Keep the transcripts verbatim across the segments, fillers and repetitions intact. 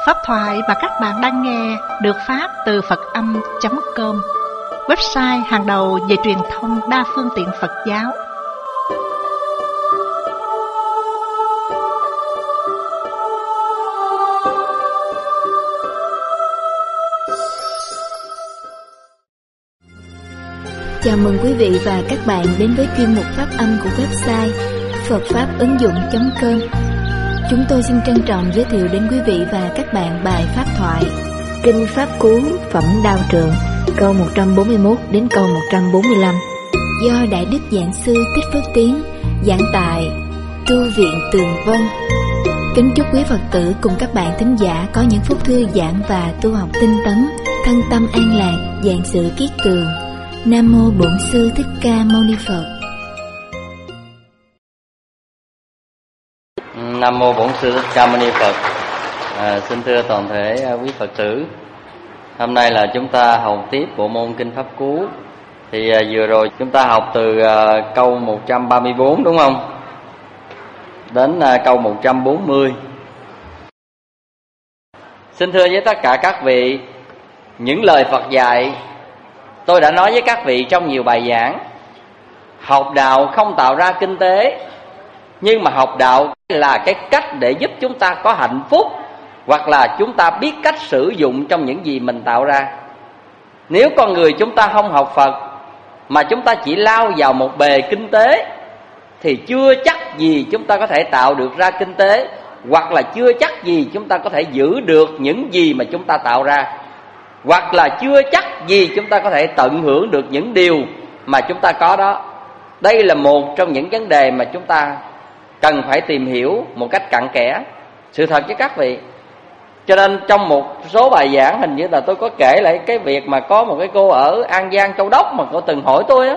Pháp thoại mà các bạn đang nghe được phát từ Phật Âm chấm com, website hàng đầu về truyền thông đa phương tiện Phật giáo. Chào mừng quý vị và các bạn đến với chuyên mục Pháp Âm của website phật pháp ứng dụng chấm com. Chúng tôi xin trân trọng giới thiệu đến quý vị và các bạn bài pháp thoại Kinh Pháp Cú Phẩm Đạo Trượng, câu một trăm bốn mươi mốt đến câu một trăm bốn mươi lăm, do Đại Đức Giảng Sư Thích Phước Tiến giảng tại Tu viện Tường Vân. Kính chúc quý Phật tử cùng các bạn thính giả có những phút thư giãn và tu học tinh tấn, thân tâm an lạc, vạn sự kiết tường. Nam mô Bổn Sư Thích Ca Mâu Ni Phật. Nam mô Bổn Sư Thích Ca Mâu Ni Phật. À, xin thưa toàn thể quý Phật tử, hôm nay là chúng ta học tiếp bộ môn Kinh Pháp Cú. Thì à, vừa rồi chúng ta học từ à, câu một trăm ba mươi bốn đúng không? Đến à, câu một trăm bốn mươi. Xin thưa với tất cả các vị, những lời Phật dạy tôi đã nói với các vị trong nhiều bài giảng. Học đạo không tạo ra kinh tế, nhưng mà học đạo là cái cách để giúp chúng ta có hạnh phúc, hoặc là chúng ta biết cách sử dụng trong những gì mình tạo ra. Nếu con người chúng ta không học Phật mà chúng ta chỉ lao vào một bề kinh tế, thì chưa chắc gì chúng ta có thể tạo được ra kinh tế, hoặc là chưa chắc gì chúng ta có thể giữ được những gì mà chúng ta tạo ra, hoặc là chưa chắc gì chúng ta có thể tận hưởng được những điều mà chúng ta có đó. Đây là một trong những vấn đề mà chúng ta cần phải tìm hiểu một cách cặn kẽ. Sự thật với các vị, cho nên trong một số bài giảng hình như là tôi có kể lại cái việc mà có một cái cô ở An Giang Châu Đốc mà cô từng hỏi tôi á,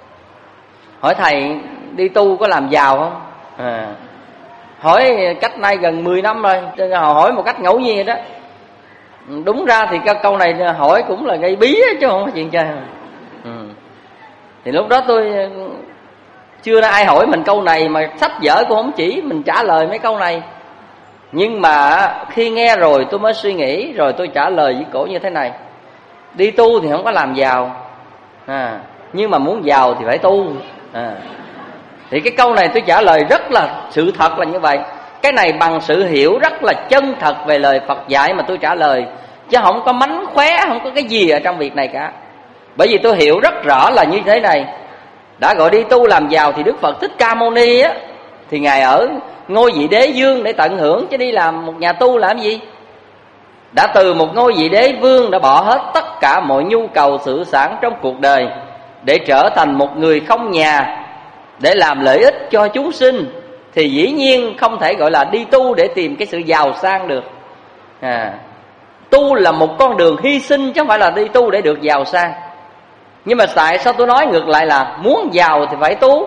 hỏi thầy đi tu có làm giàu không? À, hỏi cách nay gần mười năm rồi, hỏi một cách ngẫu nhiên đó. Đúng ra thì cái câu này hỏi cũng là gây bí chứ không có chuyện chơi. Ừ. Thì lúc đó tôi chưa ai hỏi mình câu này, mà sách vở cũng không chỉ mình trả lời mấy câu này. Nhưng mà khi nghe rồi tôi mới suy nghĩ, rồi tôi trả lời với cổ như thế này: đi tu thì không có làm giàu, à, nhưng mà muốn giàu thì phải tu. À. Thì cái câu này tôi trả lời rất là sự thật là như vậy. Cái này bằng sự hiểu rất là chân thật về lời Phật dạy mà tôi trả lời, chứ không có mánh khóe, không có cái gì ở trong việc này cả. Bởi vì tôi hiểu rất rõ là như thế này. Đã gọi đi tu làm giàu thì Đức Phật Thích Ca Mâu Ni á, thì Ngài ở ngôi vị đế vương để tận hưởng, chứ đi làm một nhà tu làm gì. Đã từ một ngôi vị đế vương, đã bỏ hết tất cả mọi nhu cầu sự sản trong cuộc đời để trở thành một người không nhà, để làm lợi ích cho chúng sinh, thì dĩ nhiên không thể gọi là đi tu để tìm cái sự giàu sang được. À, tu là một con đường hy sinh chứ không phải là đi tu để được giàu sang. Nhưng mà tại sao tôi nói ngược lại là muốn giàu thì phải tu?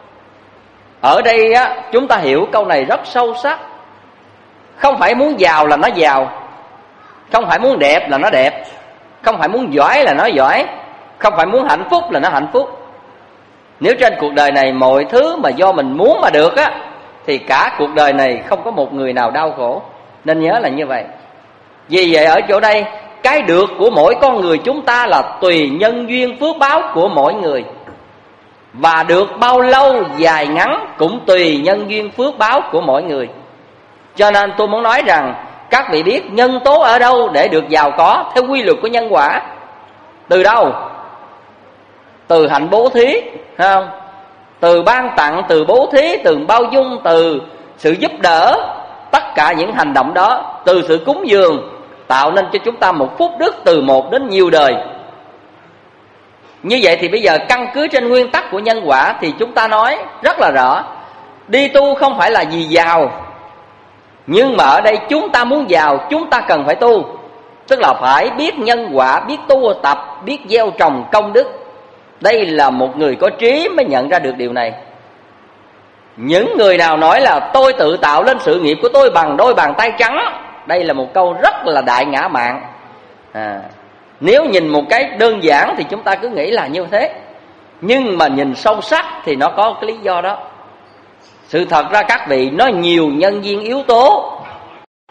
Ở đây á, chúng ta hiểu câu này rất sâu sắc. Không phải muốn giàu là nó giàu, không phải muốn đẹp là nó đẹp, không phải muốn giỏi là nó giỏi, không phải muốn hạnh phúc là nó hạnh phúc. Nếu trên cuộc đời này mọi thứ mà do mình muốn mà được á, thì cả cuộc đời này không có một người nào đau khổ. Nên nhớ là như vậy. Vì vậy ở chỗ đây, cái được của mỗi con người chúng ta là tùy nhân duyên phước báo của mỗi người. Và được bao lâu dài ngắn cũng tùy nhân duyên phước báo của mỗi người. Cho nên tôi muốn nói rằng, các vị biết nhân tố ở đâu để được giàu có theo quy luật của nhân quả? Từ đâu? Từ hạnh bố thí, thấy không? Từ ban tặng, từ bố thí, từ bao dung, từ sự giúp đỡ. Tất cả những hành động đó, từ sự cúng dường, tạo nên cho chúng ta một phúc đức từ một đến nhiều đời. Như vậy thì bây giờ căn cứ trên nguyên tắc của nhân quả, thì chúng ta nói rất là rõ, đi tu không phải là vì giàu, nhưng mà ở đây chúng ta muốn giàu, chúng ta cần phải tu. Tức là phải biết nhân quả, biết tu tập, biết gieo trồng công đức. Đây là một người có trí mới nhận ra được điều này. Những người nào nói là tôi tự tạo lên sự nghiệp của tôi bằng đôi bàn tay trắng, đây là một câu rất là đại ngã mạn. À, nếu nhìn một cái đơn giản thì chúng ta cứ nghĩ là như thế, nhưng mà nhìn sâu sắc thì nó có cái lý do đó. Sự thật ra các vị, nó nhiều nhân duyên yếu tố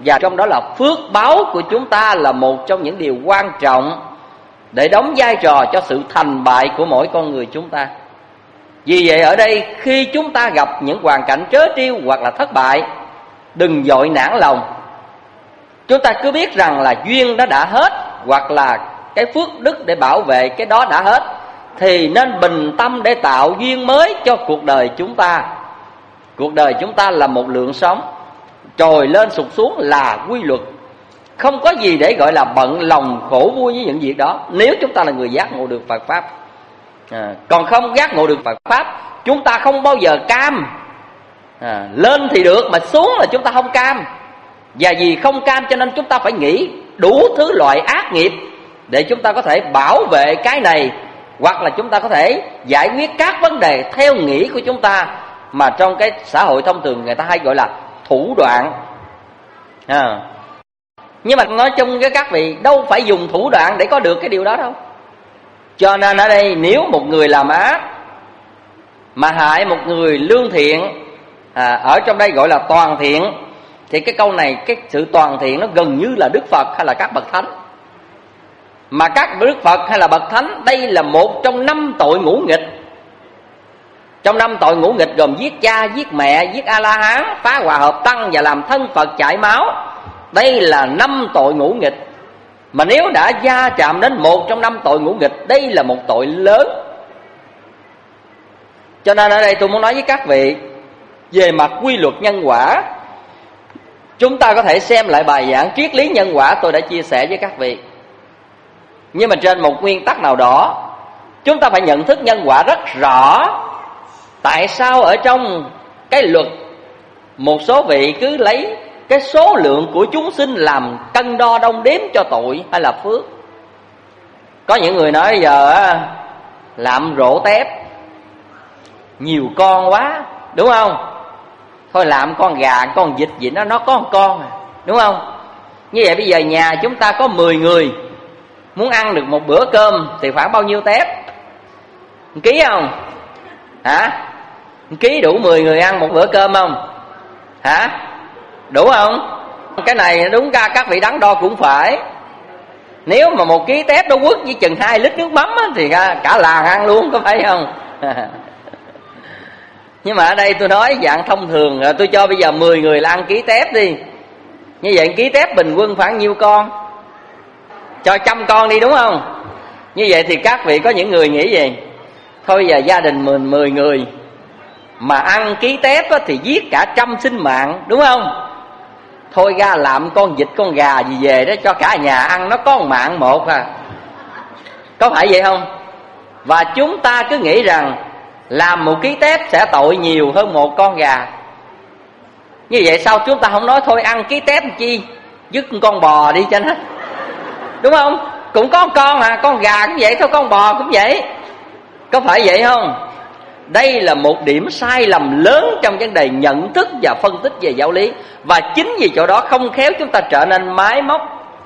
Và trong đó là phước báo của chúng ta là một trong những điều quan trọng để đóng vai trò cho sự thành bại của mỗi con người chúng ta. Vì vậy ở đây khi chúng ta gặp những hoàn cảnh trớ trêu hoặc là thất bại, đừng vội nản lòng. Chúng ta cứ biết rằng là duyên đó đã hết, hoặc là cái phước đức để bảo vệ cái đó đã hết, thì nên bình tâm để tạo duyên mới cho cuộc đời chúng ta. Cuộc đời chúng ta là một lượng sống, trồi lên sụt xuống là quy luật. Không có gì để gọi là bận lòng khổ vui với những việc đó, nếu chúng ta là người giác ngộ được Phật Pháp. à, Còn không giác ngộ được Phật Pháp, chúng ta không bao giờ cam. à, Lên thì được mà xuống là chúng ta không cam. Và vì không cam cho nên chúng ta phải nghĩ đủ thứ loại ác nghiệp để chúng ta có thể bảo vệ cái này, hoặc là chúng ta có thể giải quyết các vấn đề theo nghĩ của chúng ta, mà trong cái xã hội thông thường người ta hay gọi là thủ đoạn. à. Nhưng mà nói chung với các vị, đâu phải dùng thủ đoạn để có được cái điều đó đâu. Cho nên ở đây nếu một người làm ác mà hại một người lương thiện, à, ở trong đây gọi là toàn thiện, thì cái câu này, cái sự toàn thiện nó gần như là Đức Phật hay là các bậc thánh. Mà các Đức Phật hay là bậc thánh, đây là một trong năm tội ngũ nghịch. Trong năm tội ngũ nghịch gồm giết cha, giết mẹ, giết A-la-hán, phá hòa hợp tăng và làm thân Phật chảy máu. Đây là năm tội ngũ nghịch. Mà nếu đã gia chạm đến một trong năm tội ngũ nghịch, đây là một tội lớn. Cho nên ở đây tôi muốn nói với các vị, về mặt quy luật nhân quả, chúng ta có thể xem lại bài giảng triết lý nhân quả tôi đã chia sẻ với các vị. Nhưng mà trên một nguyên tắc nào đó, chúng ta phải nhận thức nhân quả rất rõ. Tại sao ở trong cái luật, một số vị cứ lấy cái số lượng của chúng sinh làm cân đo đong đếm cho tội hay là phước? Có những người nói giờ làm rổ tép nhiều con quá, đúng không? Thôi làm con gà, con vịt gì đó, nó có một con à, đúng không? Như vậy bây giờ nhà chúng ta có mười người, muốn ăn được một bữa cơm thì khoảng bao nhiêu tép? Một ký không? Hả? Một ký đủ mười người ăn một bữa cơm không? Hả? Đủ không? Cái này đúng ra các vị đắn đo cũng phải. Nếu mà một ký tép nó quất với chừng hai lít nước mắm á, thì cả làng ăn luôn, có phải không? Nhưng mà ở đây tôi nói dạng thông thường, tôi cho bây giờ mười người là ăn ký tép đi. Như vậy ký tép bình quân khoảng nhiêu con? Cho trăm con đi, đúng không? Như vậy thì các vị có những người nghĩ gì? Thôi giờ gia đình mình mười người mà ăn ký tép á, thì giết cả trăm sinh mạng, đúng không? Thôi ra làm con vịt con gà gì về đó cho cả nhà ăn, nó có một mạng một à. Có phải vậy không? Và chúng ta cứ nghĩ rằng làm một ký tép sẽ tội nhiều hơn một con gà. Như vậy sao chúng ta không nói thôi ăn ký tép chi, dứt con bò đi cho nó, đúng không? Cũng có con à, con gà cũng vậy thôi, con bò cũng vậy. Có phải vậy không? Đây là một điểm sai lầm lớn trong vấn đề nhận thức và phân tích về giáo lý. Và chính vì chỗ đó không khéo chúng ta trở nên máy móc.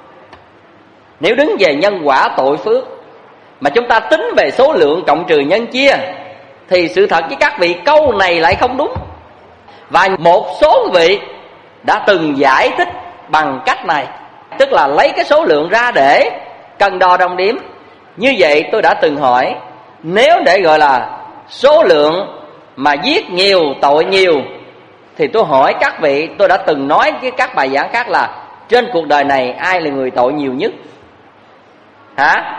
Nếu đứng về nhân quả tội phước mà chúng ta tính về số lượng cộng trừ nhân chia, thì sự thật với các vị câu này lại không đúng. Và một số vị đã từng giải thích bằng cách này, tức là lấy cái số lượng ra để cân đo đong đếm. Như vậy tôi đã từng hỏi, nếu để gọi là số lượng mà giết nhiều tội nhiều, thì tôi hỏi các vị, tôi đã từng nói với các bài giảng khác là trên cuộc đời này ai là người tội nhiều nhất? Hả?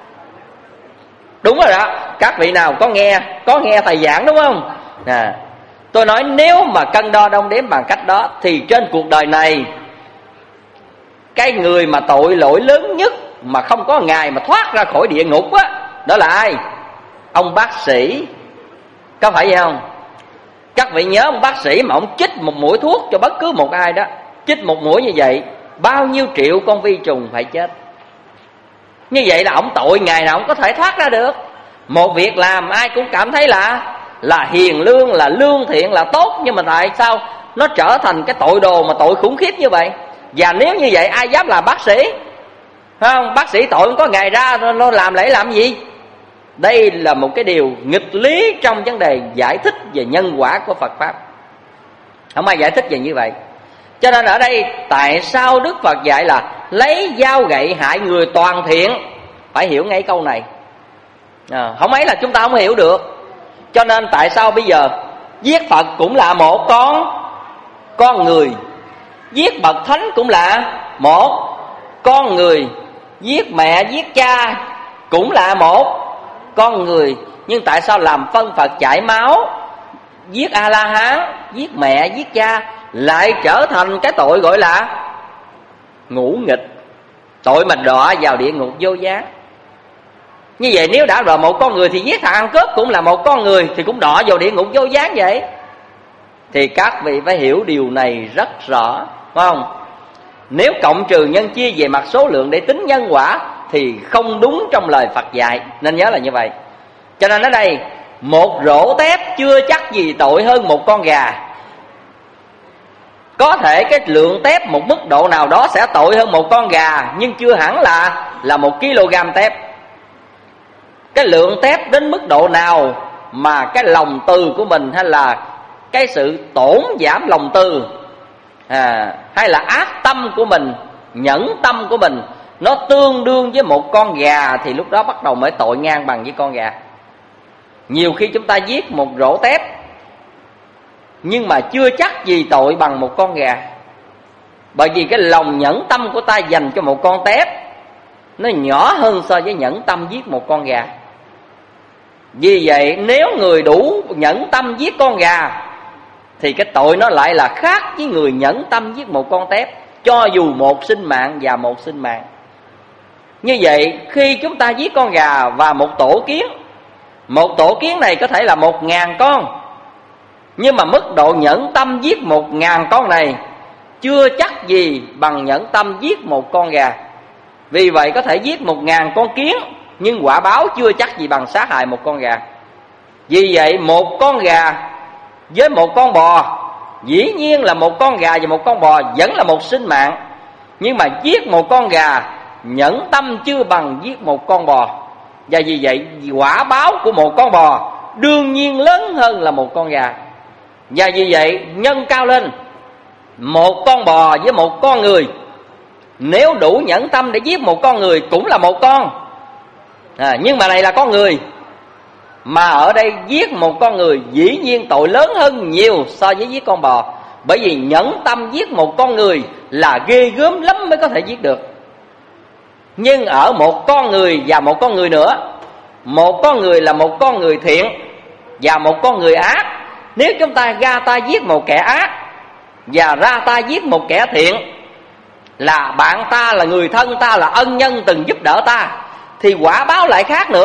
Đúng rồi đó, các vị nào có nghe có nghe thầy giảng đúng không? À, tôi nói nếu mà cân đo đong đếm bằng cách đó, thì trên cuộc đời này cái người mà tội lỗi lớn nhất mà không có ngày mà thoát ra khỏi địa ngục á, đó, đó là ai? Ông bác sĩ. Có phải vậy không? Các vị nhớ ông bác sĩ mà ông chích một mũi thuốc cho bất cứ một ai đó, chích một mũi như vậy, bao nhiêu triệu con vi trùng phải chết. Như vậy là ông tội ngày nào ông có thể thoát ra được. Một việc làm ai cũng cảm thấy là là hiền lương, là lương thiện, là tốt. Nhưng mà tại sao nó trở thành cái tội đồ mà tội khủng khiếp như vậy? Và nếu như vậy ai dám làm bác sĩ? Phải không? Bác sĩ tội không có ngày ra, nó làm lễ làm gì? Đây là một cái điều nghịch lý trong vấn đề giải thích về nhân quả của Phật Pháp. Không ai giải thích về như vậy. Cho nên ở đây tại sao Đức Phật dạy là lấy dao gậy hại người toàn thiện? Phải hiểu ngay câu này. à, Không ấy là chúng ta không hiểu được. Cho nên tại sao bây giờ giết Phật cũng là một con con người, giết bậc thánh cũng là một con người, giết mẹ giết cha cũng là một con người. Nhưng tại sao làm phân Phật chảy máu, giết A-la-hán, giết mẹ giết cha lại trở thành cái tội gọi là ngũ nghịch, tội mà đọa vào địa ngục vô gián? Như vậy nếu đã rồi một con người thì giết thằng ăn cướp cũng là một con người, thì cũng đọa vào địa ngục vô gián vậy. Thì các vị phải hiểu điều này rất rõ, phải không? Nếu cộng trừ nhân chia về mặt số lượng để tính nhân quả thì không đúng trong lời Phật dạy, nên nhớ là như vậy. Cho nên ở đây một rổ tép chưa chắc gì tội hơn một con gà. Có thể cái lượng tép một mức độ nào đó sẽ tội hơn một con gà, nhưng chưa hẳn là là một kg tép. Cái lượng tép đến mức độ nào mà cái lòng từ của mình, hay là cái sự tổn giảm lòng từ, à, hay là ác tâm của mình, nhẫn tâm của mình, nó tương đương với một con gà, thì lúc đó bắt đầu mới tội ngang bằng với con gà. Nhiều khi chúng ta giết một rổ tép nhưng mà chưa chắc gì tội bằng một con gà. Bởi vì cái lòng nhẫn tâm của ta dành cho một con tép nó nhỏ hơn so với nhẫn tâm giết một con gà. Vì vậy nếu người đủ nhẫn tâm giết con gà thì cái tội nó lại là khác với người nhẫn tâm giết một con tép, cho dù một sinh mạng và một sinh mạng. Như vậy khi chúng ta giết con gà và một tổ kiến, một tổ kiến này có thể là một ngàn con, nhưng mà mức độ nhẫn tâm giết một ngàn con này chưa chắc gì bằng nhẫn tâm giết một con gà. Vì vậy có thể giết một ngàn con kiến, nhưng quả báo chưa chắc gì bằng sát hại một con gà. Vì vậy một con gà với một con bò, dĩ nhiên là một con gà và một con bò vẫn là một sinh mạng, nhưng mà giết một con gà nhẫn tâm chưa bằng giết một con bò. Và vì vậy quả báo của một con bò đương nhiên lớn hơn là một con gà. Và vì vậy nhân cao lên, một con bò với một con người, nếu đủ nhẫn tâm để giết một con người cũng là một con, à, nhưng mà này là con người. Mà ở đây giết một con người dĩ nhiên tội lớn hơn nhiều so với giết con bò. Bởi vì nhẫn tâm giết một con người là ghê gớm lắm mới có thể giết được. Nhưng ở một con người và một con người nữa, một con người là một con người thiện và một con người ác. Nếu chúng ta ra tay giết một kẻ ác và ra tay giết một kẻ thiện, là bạn ta, là người thân ta, là ân nhân từng giúp đỡ ta, thì quả báo lại khác nữa.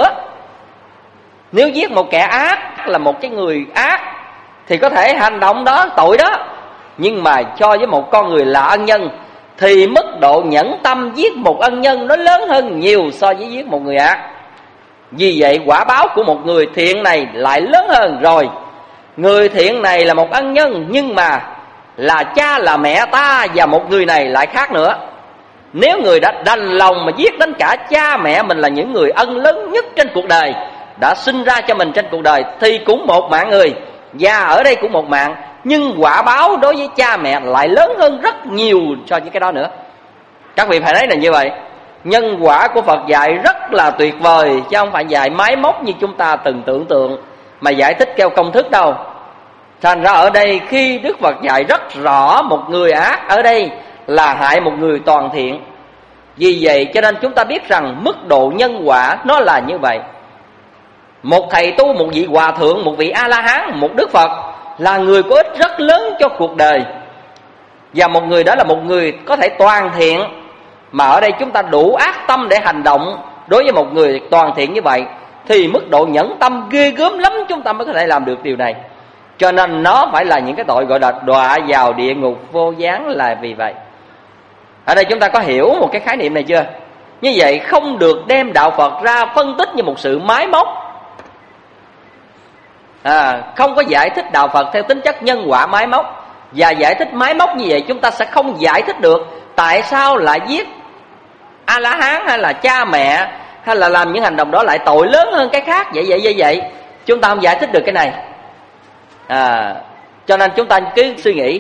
Nếu giết một kẻ ác, là một cái người ác, thì có thể hành động đó, tội đó. Nhưng mà cho với một con người là ân nhân thì mức độ nhẫn tâm giết một ân nhân nó lớn hơn nhiều so với giết một người ác. Vì vậy quả báo của một người thiện này lại lớn hơn rồi. Người thiện này là một ân nhân, nhưng mà là cha là mẹ ta, và một người này lại khác nữa. Nếu người đã đành lòng mà giết đến cả cha mẹ mình, là những người ân lớn nhất trên cuộc đời, đã sinh ra cho mình trên cuộc đời, thì cũng một mạng người, và ở đây cũng một mạng, nhưng quả báo đối với cha mẹ lại lớn hơn rất nhiều so với cái đó nữa. Các vị phải thấy là như vậy. Nhân quả của Phật dạy rất là tuyệt vời, chứ không phải dạy máy móc như chúng ta từng tưởng tượng, mà giải thích theo công thức đâu. Thành ra ở đây khi Đức Phật dạy rất rõ một người ác ở đây là hại một người toàn thiện. Vì vậy cho nên chúng ta biết rằng mức độ nhân quả nó là như vậy. Một thầy tu, một vị hòa thượng, một vị A-la-hán, một Đức Phật là người có ích rất lớn cho cuộc đời. Và một người đó là một người có thể toàn thiện. Mà ở đây chúng ta đủ ác tâm để hành động đối với một người toàn thiện như vậy, thì mức độ nhẫn tâm ghê gớm lắm chúng ta mới có thể làm được điều này. Cho nên nó phải là những cái tội gọi là đọa vào địa ngục vô gián là vì vậy. Ở đây chúng ta có hiểu một cái khái niệm này chưa? Như vậy không được đem đạo Phật ra phân tích như một sự máy móc, à, không có giải thích đạo Phật theo tính chất nhân quả máy móc. Và giải thích máy móc như vậy chúng ta sẽ không giải thích được tại sao lại giết A-la-hán hay là cha mẹ, hay là làm những hành động đó lại tội lớn hơn cái khác. Vậy vậy vậy vậy chúng ta không giải thích được cái này. à, Cho nên chúng ta cứ suy nghĩ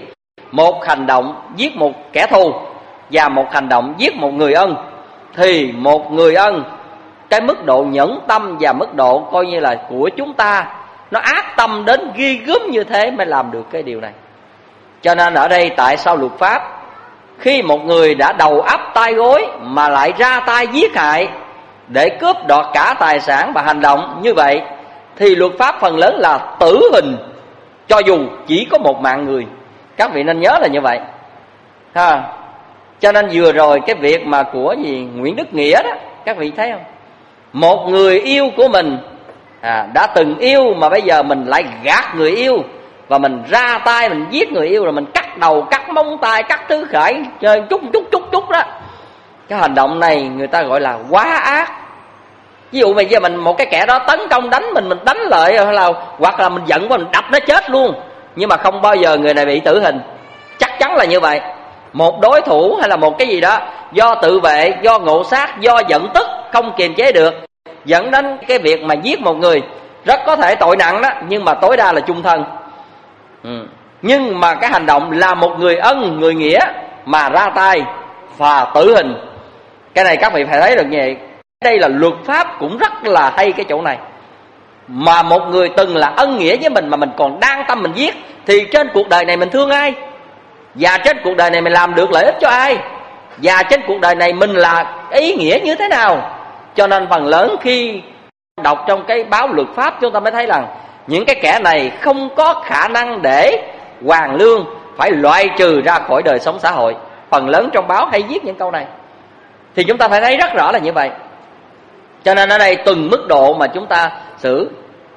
một hành động giết một kẻ thù và một hành động giết một người ân, thì một người ân, cái mức độ nhẫn tâm và mức độ coi như là của chúng ta nó ác tâm đến ghi gớm như thế mới làm được cái điều này. Cho nên ở đây tại sao luật pháp khi một người đã đầu ấp tay gối mà lại ra tay giết hại để cướp đoạt cả tài sản và hành động như vậy, thì luật pháp phần lớn là tử hình, cho dù chỉ có một mạng người. Các vị nên nhớ là như vậy ha. Cho nên vừa rồi cái việc mà của gì Nguyễn Đức Nghĩa đó, các vị thấy không? Một người yêu của mình à, đã từng yêu mà bây giờ mình lại gạt người yêu, và mình ra tay mình giết người yêu, rồi mình cắt đầu, cắt móng tay, cắt thứ khải, chơi chút chút chút chút đó. Cái hành động này người ta gọi là quá ác. Ví dụ bây giờ mình một cái kẻ đó tấn công đánh mình, mình đánh lại, hay là hoặc là mình giận và mình đập nó chết luôn, nhưng mà không bao giờ người này bị tử hình. Chắc chắn là như vậy. Một đối thủ hay là một cái gì đó do tự vệ, do ngộ sát, do giận tức không kiềm chế được, dẫn đến cái việc mà giết một người, rất có thể tội nặng đó, nhưng mà tối đa là chung thân. ừ. Nhưng mà cái hành động là một người ân, người nghĩa mà ra tay và tử hình, cái này các vị phải thấy được như vậy. Đây là luật pháp cũng rất là hay cái chỗ này. Mà một người từng là ân nghĩa với mình mà mình còn đang tâm mình giết, thì trên cuộc đời này mình thương ai, và trên cuộc đời này mình làm được lợi ích cho ai, và trên cuộc đời này mình là ý nghĩa như thế nào. Cho nên phần lớn khi đọc trong cái báo luật pháp, chúng ta mới thấy rằng những cái kẻ này không có khả năng để hoàn lương, phải loại trừ ra khỏi đời sống xã hội. Phần lớn trong báo hay viết những câu này, thì chúng ta phải thấy rất rõ là như vậy. Cho nên ở đây từng mức độ mà chúng ta xử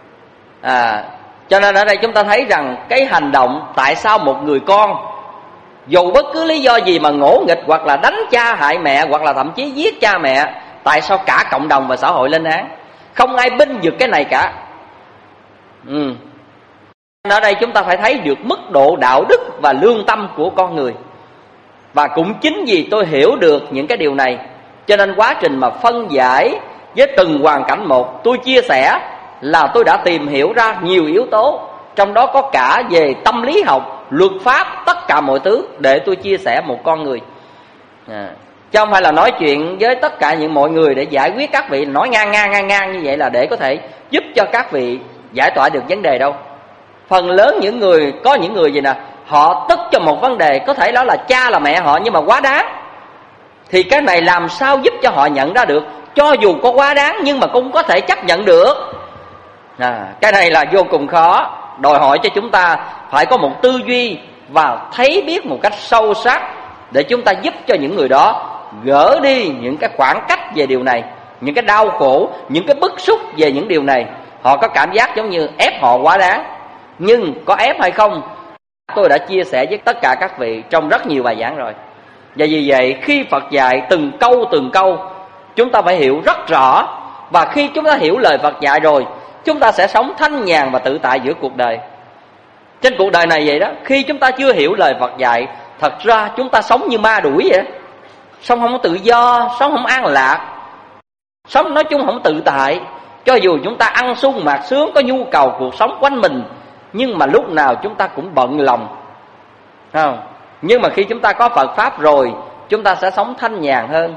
à, cho nên ở đây chúng ta thấy rằng cái hành động tại sao một người con dù bất cứ lý do gì mà ngỗ nghịch, hoặc là đánh cha hại mẹ, hoặc là thậm chí giết cha mẹ, tại sao cả cộng đồng và xã hội lên án? Không ai binh vực cái này cả. ừ. Ở đây chúng ta phải thấy được mức độ đạo đức và lương tâm của con người. Và cũng chính vì tôi hiểu được những cái điều này, cho nên quá trình mà phân giải với từng hoàn cảnh một, tôi chia sẻ là tôi đã tìm hiểu ra nhiều yếu tố, trong đó có cả về tâm lý học, luật pháp, tất cả mọi thứ để tôi chia sẻ một con người. à, Chứ không phải là nói chuyện với tất cả những mọi người để giải quyết các vị, nói ngang ngang ngang ngang như vậy là để có thể giúp cho các vị giải tỏa được vấn đề đâu. Phần lớn những người, có những người gì nè, họ tức cho một vấn đề, có thể đó là cha là mẹ họ nhưng mà quá đáng, thì cái này làm sao giúp cho họ nhận ra được, cho dù có quá đáng nhưng mà cũng có thể chấp nhận được. à, Cái này là vô cùng khó, đòi hỏi cho chúng ta phải có một tư duy và thấy biết một cách sâu sắc, để chúng ta giúp cho những người đó gỡ đi những cái khoảng cách về điều này, những cái đau khổ, những cái bức xúc về những điều này. Họ có cảm giác giống như ép họ quá đáng, nhưng có ép hay không tôi đã chia sẻ với tất cả các vị trong rất nhiều bài giảng rồi. Và vì vậy khi Phật dạy từng câu từng câu, chúng ta phải hiểu rất rõ. Và khi chúng ta hiểu lời Phật dạy rồi, chúng ta sẽ sống thanh nhàn và tự tại giữa cuộc đời. Trên cuộc đời này vậy đó, khi chúng ta chưa hiểu lời Phật dạy, thật ra chúng ta sống như ma đuổi vậy. Sống không có tự do, sống không an lạc, sống nói chung không tự tại. Cho dù chúng ta ăn sung mặc sướng, có nhu cầu cuộc sống quanh mình, nhưng mà lúc nào chúng ta cũng bận lòng, không? Nhưng mà khi chúng ta có Phật Pháp rồi, chúng ta sẽ sống thanh nhàn hơn.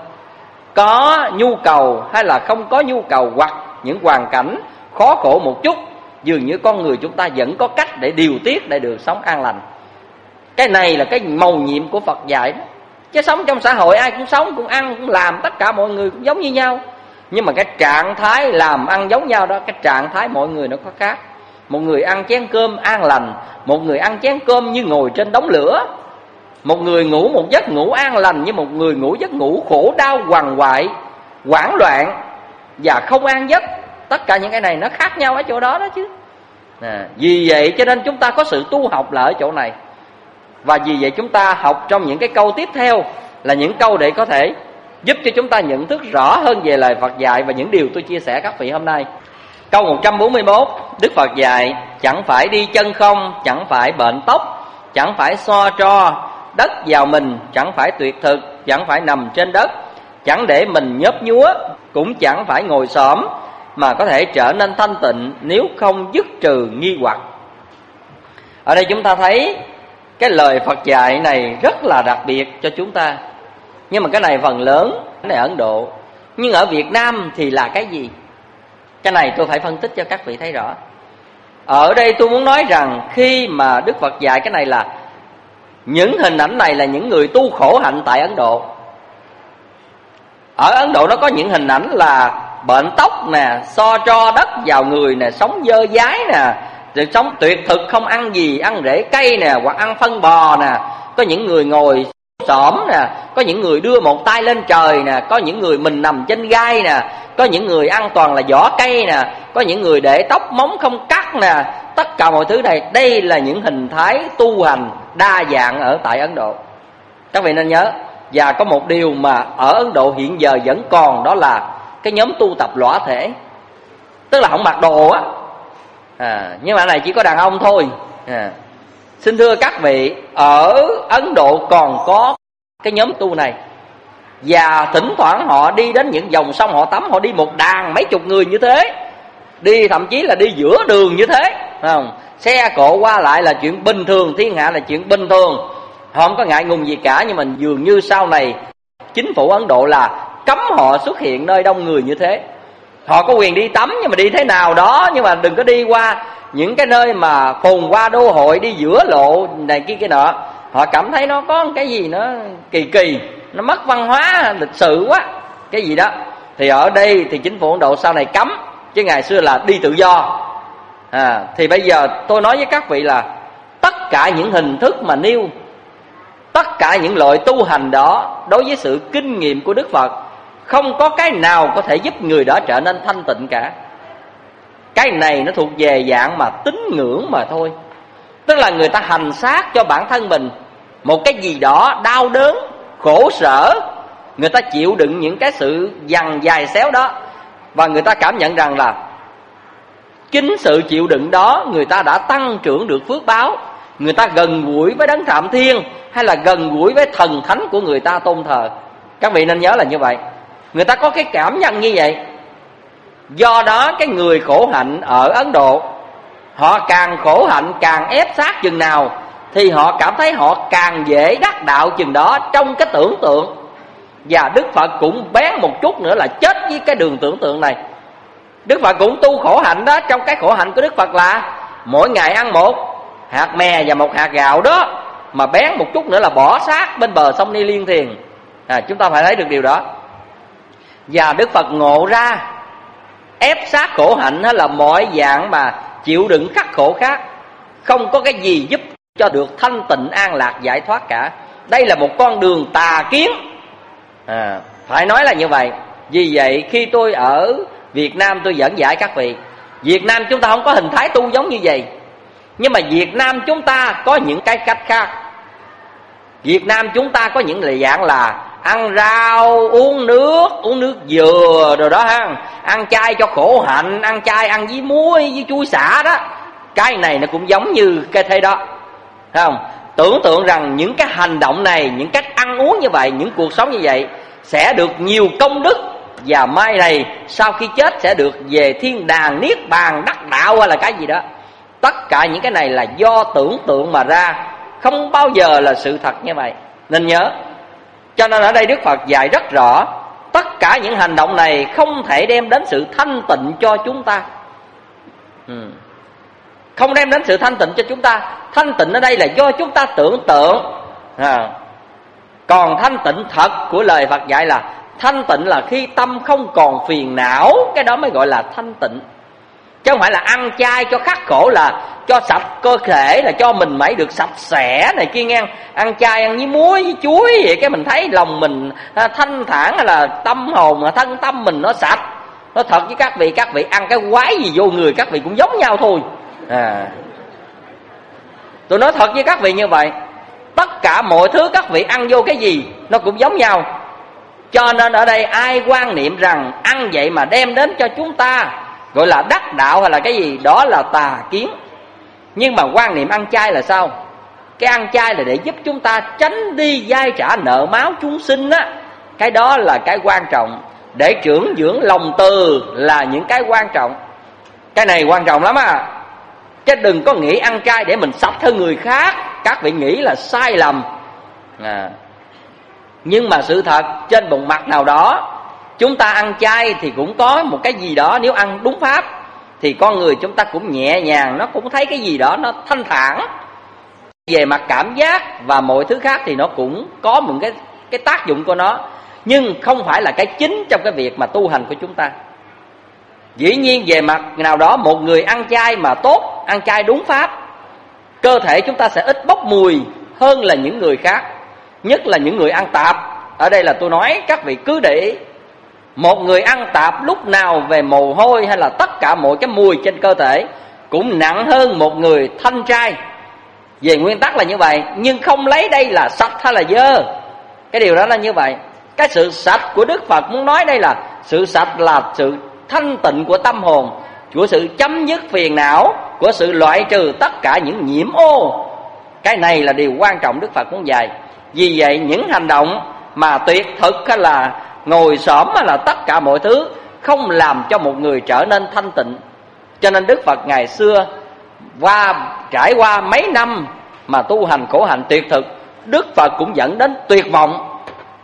Có nhu cầu hay là không có nhu cầu, hoặc những hoàn cảnh khó khổ một chút, dường như con người chúng ta vẫn có cách để điều tiết để được sống an lành. Cái này là cái mầu nhiệm của Phật dạy đó. Chứ sống trong xã hội ai cũng sống, cũng ăn, cũng làm, tất cả mọi người cũng giống như nhau. Nhưng mà cái trạng thái làm ăn giống nhau đó, cái trạng thái mọi người nó có khác. Một người ăn chén cơm an lành, một người ăn chén cơm như ngồi trên đống lửa. Một người ngủ một giấc ngủ an lành, như một người ngủ giấc ngủ khổ đau, quằn quại, hoảng loạn và không an giấc. Tất cả những cái này nó khác nhau ở chỗ đó đó chứ. à, Vì vậy cho nên chúng ta có sự tu học là ở chỗ này. Và vì vậy chúng ta học trong những cái câu tiếp theo là những câu để có thể giúp cho chúng ta nhận thức rõ hơn về lời Phật dạy và những điều tôi chia sẻ các vị hôm nay. Câu một trăm bốn mươi mốt, Đức Phật dạy: chẳng phải đi chân không, chẳng phải bệnh tóc, chẳng phải xoa tro đất vào mình, chẳng phải tuyệt thực, chẳng phải nằm trên đất, chẳng để mình nhớp nhúa, cũng chẳng phải ngồi xổm, mà có thể trở nên thanh tịnh nếu không dứt trừ nghi hoặc. Ở đây chúng ta thấy cái lời Phật dạy này rất là đặc biệt cho chúng ta. Nhưng mà cái này phần lớn này ở Ấn Độ. Nhưng ở Việt Nam thì là cái gì? Cái này tôi phải phân tích cho các vị thấy rõ. Ở đây tôi muốn nói rằng khi mà Đức Phật dạy cái này là những hình ảnh này là những người tu khổ hạnh tại Ấn Độ. Ở Ấn Độ nó có những hình ảnh là bệnh tóc nè, so tro đất vào người nè, sống dơ dái nè, rồi sống tuyệt thực không ăn gì, ăn rễ cây nè, hoặc ăn phân bò nè. Có những người ngồi xổm nè, có những người đưa một tay lên trời nè, có những người mình nằm trên gai nè, có những người ăn toàn là vỏ cây nè, có những người để tóc móng không cắt nè. Tất cả mọi thứ này, đây là những hình thái tu hành đa dạng ở tại Ấn Độ. Các vị nên nhớ. Và có một điều mà ở Ấn Độ hiện giờ vẫn còn, đó là cái nhóm tu tập lõa thể, tức là không mặc đồ á, à, nhưng mà này chỉ có đàn ông thôi. à. Xin thưa các vị, ở Ấn Độ còn có cái nhóm tu này. Và thỉnh thoảng họ đi đến những dòng sông họ tắm, họ đi một đàn mấy chục người như thế, đi thậm chí là đi giữa đường như thế, không? Xe cộ qua lại là chuyện bình thường, thiên hạ là chuyện bình thường, họ không có ngại ngùng gì cả. Nhưng mà dường như sau này chính phủ Ấn Độ là cấm họ xuất hiện nơi đông người như thế. Họ có quyền đi tắm nhưng mà đi thế nào đó, nhưng mà đừng có đi qua những cái nơi mà phồn hoa đô hội, đi giữa lộ này kia kia nọ. Họ cảm thấy nó có cái gì nó kỳ kỳ, nó mất văn hóa lịch sự quá, cái gì đó. Thì ở đây thì chính phủ Ấn Độ sau này cấm, chứ ngày xưa là đi tự do. à, Thì bây giờ tôi nói với các vị là tất cả những hình thức mà nêu, tất cả những loại tu hành đó, đối với sự kinh nghiệm của Đức Phật, không có cái nào có thể giúp người đó trở nên thanh tịnh cả. Cái này nó thuộc về dạng mà tín ngưỡng mà thôi. Tức là người ta hành xác cho bản thân mình một cái gì đó đau đớn, khổ sở, người ta chịu đựng những cái sự dằn dài xéo đó, và người ta cảm nhận rằng là chính sự chịu đựng đó người ta đã tăng trưởng được phước báo, người ta gần gũi với Đấng Phạm Thiên, hay là gần gũi với thần thánh của người ta tôn thờ. Các vị nên nhớ là như vậy. Người ta có cái cảm nhận như vậy. Do đó cái người khổ hạnh ở Ấn Độ, họ càng khổ hạnh, càng ép sát chừng nào, thì họ cảm thấy họ càng dễ đắc đạo chừng đó trong cái tưởng tượng. Và Đức Phật cũng bén một chút nữa là chết với cái đường tưởng tượng này. Đức Phật cũng tu khổ hạnh đó. Trong cái khổ hạnh của Đức Phật là mỗi ngày ăn một hạt mè và một hạt gạo đó, mà bén một chút nữa là bỏ xác bên bờ sông Ni Liên Thiền. à, Chúng ta phải thấy được điều đó. Và Đức Phật ngộ ra ép sát khổ hạnh là mọi dạng mà chịu đựng khắc khổ khác, không có cái gì giúp cho được thanh tịnh an lạc giải thoát cả. Đây là một con đường tà kiến. à, Phải nói là như vậy. Vì vậy khi tôi ở Việt Nam tôi dẫn giải các vị, Việt Nam chúng ta không có hình thái tu giống như vậy. Nhưng mà Việt Nam chúng ta có những cái cách khác. Việt Nam chúng ta có những lời dạng là ăn rau, uống nước, uống nước dừa rồi đó ha, ăn chay cho khổ hạnh, ăn chay ăn với muối với chuối xả đó. Cái này nó cũng giống như cái thế đó, thấy không? Tưởng tượng rằng những cái hành động này, những cách ăn uống như vậy, những cuộc sống như vậy sẽ được nhiều công đức, và mai này sau khi chết sẽ được về thiên đàng, niết bàn, đắc đạo hay là cái gì đó. Tất cả những cái này là do tưởng tượng mà ra, không bao giờ là sự thật như vậy, nên nhớ. Cho nên ở đây Đức Phật dạy rất rõ, tất cả những hành động này không thể đem đến sự thanh tịnh cho chúng ta. ừ. Không đem đến sự thanh tịnh cho chúng ta. Thanh tịnh ở đây là do chúng ta tưởng tượng. à. Còn thanh tịnh thật của lời Phật dạy là thanh tịnh là khi tâm không còn phiền não, cái đó mới gọi là thanh tịnh. Chứ không phải là ăn chay cho khắc khổ là cho sạch cơ thể, là cho mình mãi được sạch sẽ này kia nghe. Ăn chay ăn với muối với chuối vậy cái mình thấy lòng mình thanh thản, hay là tâm hồn, thân tâm mình nó sạch. Nói thật với các vị, các vị ăn cái quái gì vô người các vị cũng giống nhau thôi. à. Tôi nói thật với các vị như vậy. Tất cả mọi thứ các vị ăn vô cái gì nó cũng giống nhau. Cho nên ở đây ai quan niệm rằng ăn vậy mà đem đến cho chúng ta gọi là đắc đạo hay là cái gì, đó là tà kiến. Nhưng mà quan niệm ăn chay là sao? Cái ăn chay là để giúp chúng ta tránh đi vay trả nợ máu chúng sinh á. Cái đó là cái quan trọng. Để trưởng dưỡng lòng từ là những cái quan trọng. Cái này quan trọng lắm à. Chứ đừng có nghĩ ăn chay để mình sạch hơn người khác, các vị nghĩ là sai lầm. à. Nhưng mà sự thật trên một mặt nào đó, chúng ta ăn chay thì cũng có một cái gì đó, nếu ăn đúng pháp thì con người chúng ta cũng nhẹ nhàng, nó cũng thấy cái gì đó nó thanh thản. Về mặt cảm giác và mọi thứ khác thì nó cũng có một cái, cái tác dụng của nó, nhưng không phải là cái chính trong cái việc mà tu hành của chúng ta. Dĩ nhiên về mặt nào đó, một người ăn chay mà tốt, ăn chay đúng pháp, cơ thể chúng ta sẽ ít bốc mùi hơn là những người khác, nhất là những người ăn tạp. Ở đây là tôi nói các vị cứ để ý, một người ăn tạp lúc nào về mồ hôi hay là tất cả mọi cái mùi trên cơ thể cũng nặng hơn một người thanh trai. Về nguyên tắc là như vậy, nhưng không lấy đây là sạch hay là dơ. Cái điều đó là như vậy. Cái sự sạch của Đức Phật muốn nói đây là sự sạch là sự thanh tịnh của tâm hồn, của sự chấm dứt phiền não, của sự loại trừ tất cả những nhiễm ô. Cái này là điều quan trọng Đức Phật muốn dạy. Vì vậy những hành động mà tuyệt thực hay là ngồi xổm hay là tất cả mọi thứ không làm cho một người trở nên thanh tịnh. Cho nên Đức Phật ngày xưa qua trải qua mấy năm mà tu hành khổ hạnh tuyệt thực, Đức Phật cũng dẫn đến tuyệt vọng.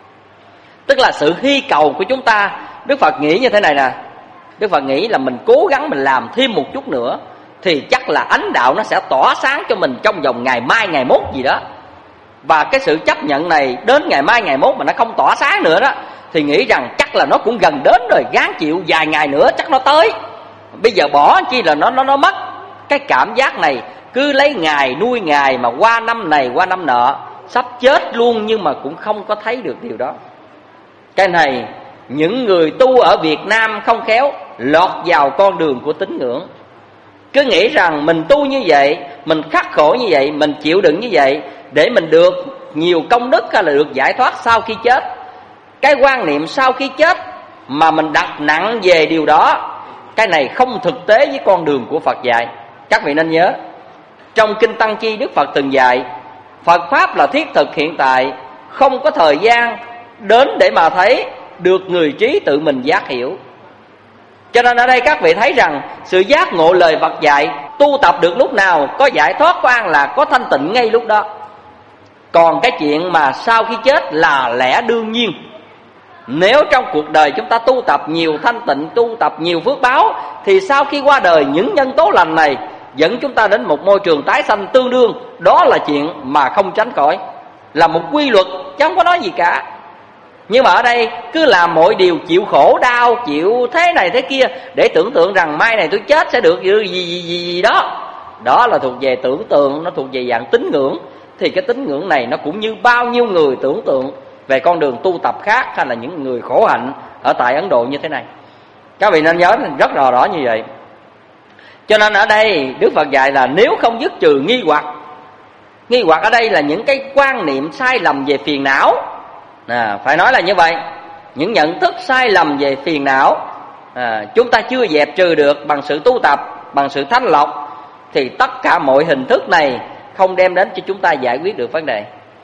Tức là sự hy cầu của chúng ta, Đức Phật nghĩ như thế này nè, Đức Phật nghĩ là mình cố gắng mình làm thêm một chút nữa thì chắc là ánh đạo nó sẽ tỏa sáng cho mình trong vòng ngày mai ngày mốt gì đó. Và cái sự chấp nhận này đến ngày mai ngày mốt mà nó không tỏa sáng nữa đó, thì nghĩ rằng chắc là nó cũng gần đến rồi, gắng chịu vài ngày nữa chắc nó tới. Bây giờ bỏ chi là nó nó nó mất. Cái cảm giác này cứ lấy ngày nuôi ngày, mà qua năm này qua năm nọ, sắp chết luôn nhưng mà cũng không có thấy được điều đó. Cái này những người tu ở Việt Nam không khéo lọt vào con đường của tín ngưỡng. Cứ nghĩ rằng mình tu như vậy, mình khắc khổ như vậy, mình chịu đựng như vậy để mình được nhiều công đức hay là được giải thoát sau khi chết. Cái quan niệm sau khi chết mà mình đặt nặng về điều đó, cái này không thực tế với con đường của Phật dạy. Các vị nên nhớ, trong Kinh Tăng Chi Đức Phật từng dạy, Phật Pháp là thiết thực hiện tại, không có thời gian đến để mà thấy, được người trí tự mình giác hiểu. Cho nên ở đây các vị thấy rằng sự giác ngộ lời Phật dạy, tu tập được lúc nào, có giải thoát, có an lạc, có thanh tịnh ngay lúc đó. Còn cái chuyện mà sau khi chết là lẽ đương nhiên. Nếu trong cuộc đời chúng ta tu tập nhiều thanh tịnh, tu tập nhiều phước báo, thì sau khi qua đời những nhân tố lành này dẫn chúng ta đến một môi trường tái sanh tương đương. Đó là chuyện mà không tránh khỏi, là một quy luật chứ không có nói gì cả. Nhưng mà ở đây cứ làm mọi điều chịu khổ đau, chịu thế này thế kia để tưởng tượng rằng mai này tôi chết sẽ được gì gì gì, gì đó. Đó là thuộc về tưởng tượng, nó thuộc về dạng tín ngưỡng. Thì cái tín ngưỡng này nó cũng như bao nhiêu người tưởng tượng về con đường tu tập khác, hay là những người khổ hạnh ở tại Ấn Độ như thế này. Các vị nên nhớ rất rõ rõ như vậy. Cho nên ở đây Đức Phật dạy là nếu không dứt trừ nghi hoặc. Nghi hoặc ở đây là những cái quan niệm sai lầm về phiền não. À, phải nói là như vậy. Những nhận thức sai lầm về phiền não à, chúng ta chưa dẹp trừ được bằng sự tu tập, bằng sự thanh lọc, thì tất cả mọi hình thức này không đem đến cho chúng ta giải quyết được vấn đề.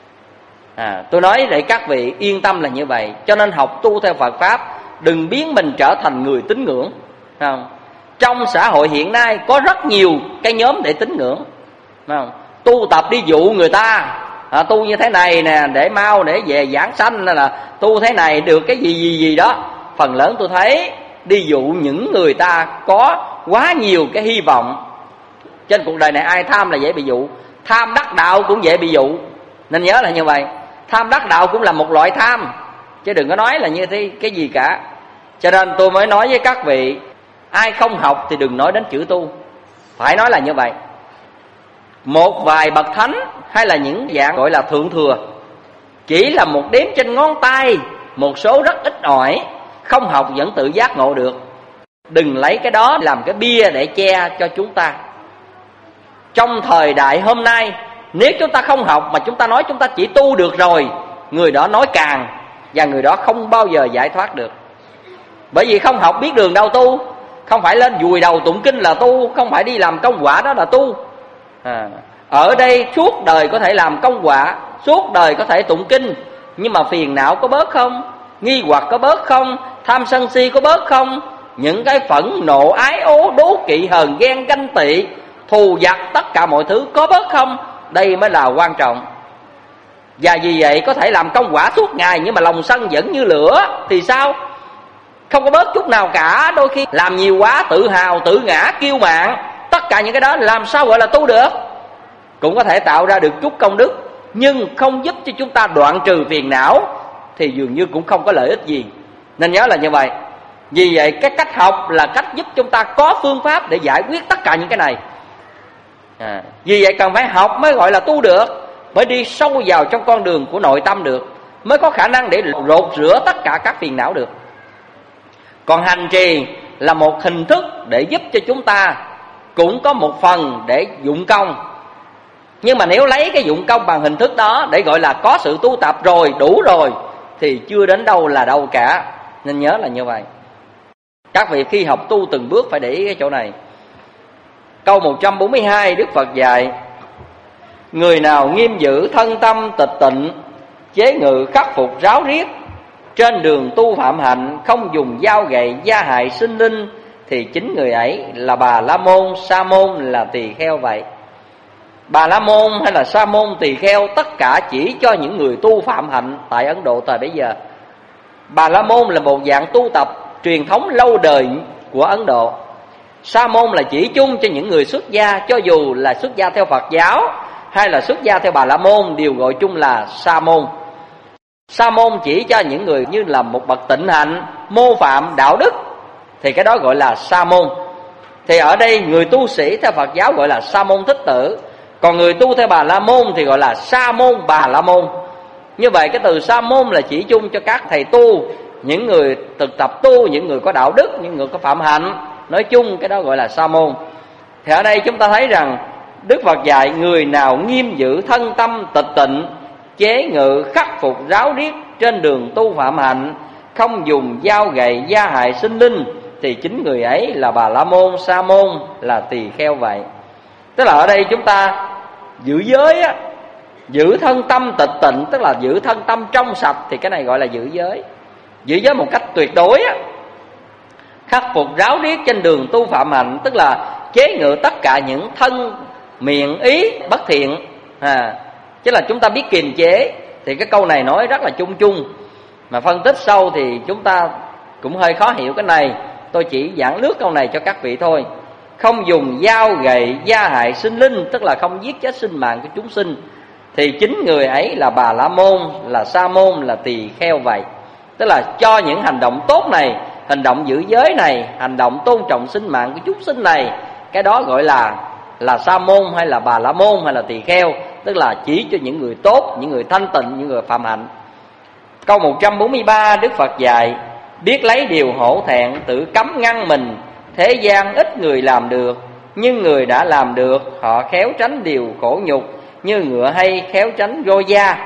à, Tôi nói để các vị yên tâm là như vậy. Cho nên học tu theo Phật Pháp, đừng biến mình trở thành người tín ngưỡng. Không? Trong xã hội hiện nay có rất nhiều cái nhóm để tín ngưỡng. Không? Tu tập đi dụ người ta à, tu như thế này nè để mau để về giảng sanh, là tu thế này được cái gì gì gì đó. Phần lớn tôi thấy đi dụ những người ta có quá nhiều cái hy vọng. Trên cuộc đời này ai tham là dễ bị dụ, tham đắc đạo cũng dễ bị dụ. Nên nhớ là như vậy. Tham đắc đạo cũng là một loại tham, chứ đừng có nói là như thế cái gì cả. Cho nên tôi mới nói với các vị, ai không học thì đừng nói đến chữ tu. Phải nói là như vậy. Một vài bậc thánh hay là những dạng gọi là thượng thừa chỉ là một đếm trên ngón tay, một số rất ít ỏi, không học vẫn tự giác ngộ được. Đừng lấy cái đó làm cái bia để che cho chúng ta. Trong thời đại hôm nay, nếu chúng ta không học mà chúng ta nói chúng ta chỉ tu được rồi, người đó nói càng, và người đó không bao giờ giải thoát được. Bởi vì không học biết đường đâu tu. Không phải lên vùi đầu tụng kinh là tu, không phải đi làm công quả đó là tu. à, Ở đây suốt đời có thể làm công quả, suốt đời có thể tụng kinh, nhưng mà phiền não có bớt không? Nghi hoặc có bớt không? Tham sân si có bớt không? Những cái phẫn nộ ái ố đố kỵ hờn ghen ganh tị thù giặc tất cả mọi thứ có bớt không? đây mới là quan trọng. Và vì vậy có thể làm công quả suốt ngày, nhưng mà lòng sân vẫn như lửa thì sao? Không có bớt chút nào cả. Đôi khi làm nhiều quá, tự hào, tự ngã, kiêu mạn, tất cả những cái đó làm sao gọi là tu được? Cũng có thể tạo ra được chút công đức, nhưng không giúp cho chúng ta đoạn trừ phiền não thì dường như cũng không có lợi ích gì. Nên nhớ là như vậy. Vì vậy cái cách học là cách giúp chúng ta có phương pháp để giải quyết tất cả những cái này. à, Vì vậy cần phải học mới gọi là tu được, mới đi sâu vào trong con đường của nội tâm được, mới có khả năng để lột rửa tất cả các phiền não được. Còn hành trì là một hình thức để giúp cho chúng ta cũng có một phần để dụng công. Nhưng mà nếu lấy cái dụng công bằng hình thức đó để gọi là có sự tu tập rồi, đủ rồi, thì chưa đến đâu là đâu cả. Nên nhớ là như vậy. Các vị khi học tu từng bước phải để ý cái chỗ này. Câu một trăm bốn mươi hai Đức Phật dạy: người nào nghiêm giữ thân tâm tịch tịnh, chế ngự khắc phục ráo riết, trên đường tu phạm hạnh, không dùng dao gậy gia hại sinh linh, thì chính người ấy là Bà La Môn, Sa Môn là Tỳ Kheo vậy. Bà La Môn hay là Sa Môn, Tỳ Kheo tất cả chỉ cho những người tu phạm hạnh tại Ấn Độ thời bấy giờ. Bà La Môn là một dạng tu tập truyền thống lâu đời của Ấn Độ. Sa Môn là chỉ chung cho những người xuất gia, cho dù là xuất gia theo Phật giáo hay là xuất gia theo Bà La Môn đều gọi chung là Sa Môn. Sa Môn chỉ cho những người như là một bậc tịnh hạnh, mô phạm đạo đức, thì cái đó gọi là Sa Môn. Thì ở đây người tu sĩ theo Phật giáo gọi là Sa Môn Thích Tử, còn người tu theo Bà La Môn thì gọi là Sa Môn Bà La Môn. Như vậy cái từ Sa Môn là chỉ chung cho các thầy tu, những người thực tập tu, những người có đạo đức, những người có phạm hạnh, nói chung cái đó gọi là Sa Môn. Thì ở đây chúng ta thấy rằng Đức Phật dạy người nào nghiêm giữ thân tâm tịch tịnh, chế ngự khắc phục ráo riết, trên đường tu phạm hạnh, không dùng dao gậy gia hại sinh linh, thì chính người ấy là Bà La Môn, Sa Môn là Tỳ Kheo vậy. Tức là ở đây chúng ta giữ giới á, giữ thân tâm tịch tịnh, tức là giữ thân tâm trong sạch, thì cái này gọi là giữ giới. Giữ giới một cách tuyệt đối á. Khắc phục ráo riết trên đường tu phạm hạnh, tức là chế ngự tất cả những thân miệng ý bất thiện. à, Chứ là chúng ta biết kiềm chế. Thì cái câu này nói rất là chung chung, mà phân tích sâu thì chúng ta cũng hơi khó hiểu cái này. Tôi chỉ giảng lướt câu này cho các vị thôi. Không dùng dao gậy gia hại sinh linh, tức là không giết chết sinh mạng của chúng sinh, thì chính người ấy là Bà La Môn, là Sa Môn, là Tỳ Kheo vậy. Tức là cho những hành động tốt này, hành động giữ giới này, hành động tôn trọng sinh mạng của chúng sinh này, cái đó gọi là là Sa Môn hay là Bà La Môn hay là Tỳ Kheo, tức là chỉ cho những người tốt, những người thanh tịnh, những người phạm hạnh. Câu một trăm bốn mươi ba Đức Phật dạy: biết lấy điều hổ thẹn, tự cấm ngăn mình, thế gian ít người làm được, nhưng người đã làm được, họ khéo tránh điều khổ nhục, như ngựa hay khéo tránh roi da.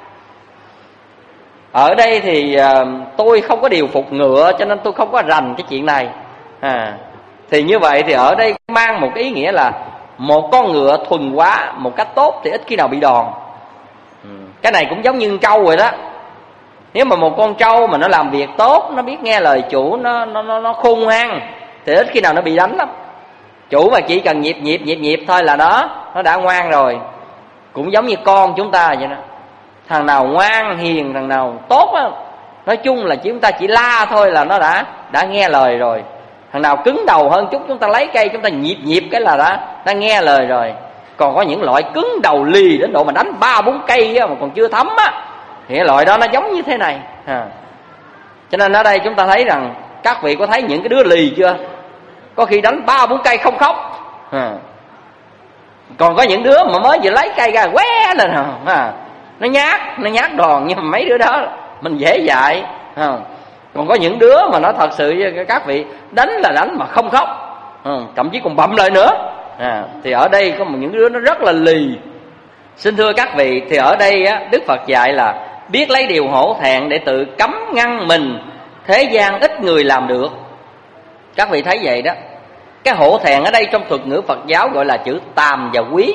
Ở đây thì uh, tôi không có điều phục ngựa, cho nên tôi không có rành cái chuyện này. à, Thì như vậy thì ở đây mang một cái ý nghĩa là một con ngựa thuần hóa một cách tốt thì ít khi nào bị đòn. ừ. Cái này cũng giống như trâu rồi đó. Nếu mà một con trâu mà nó làm việc tốt, nó biết nghe lời chủ, nó nó nó, nó khôn ngoan, thì ít khi nào nó bị đánh lắm. Chủ mà chỉ cần nhịp nhịp nhịp nhịp thôi là nó nó đã ngoan rồi. Cũng giống như con chúng ta vậy đó. Thằng nào ngoan hiền, thằng nào tốt á, nói chung là chúng ta chỉ la thôi là nó đã đã nghe lời rồi. Thằng nào cứng đầu hơn chút, chúng ta lấy cây chúng ta nhịp nhịp cái là đã đã nghe lời rồi. Còn có những loại cứng đầu lì đến độ mà đánh ba bốn cây á, mà còn chưa thấm á, thì cái loại đó nó giống như thế này. à. Cho nên ở đây chúng ta thấy rằng các vị có thấy những cái đứa lì chưa? Có khi đánh ba bốn cây không khóc. à. Còn có những đứa mà mới vừa lấy cây ra qué lên à. Nó nhát, nó nhát đòn, nhưng mà mấy đứa đó mình dễ dạy. à. Còn có những đứa mà nó thật sự các vị đánh là đánh mà không khóc, à, thậm chí còn bậm lại nữa. à. Thì ở đây có một những đứa nó rất là lì. Xin thưa các vị, thì ở đây á, Đức Phật dạy là biết lấy điều hổ thẹn để tự cấm ngăn mình, thế gian ít người làm được. Các vị thấy vậy đó. Cái hổ thẹn ở đây trong thuật ngữ Phật giáo gọi là chữ tàm và quý.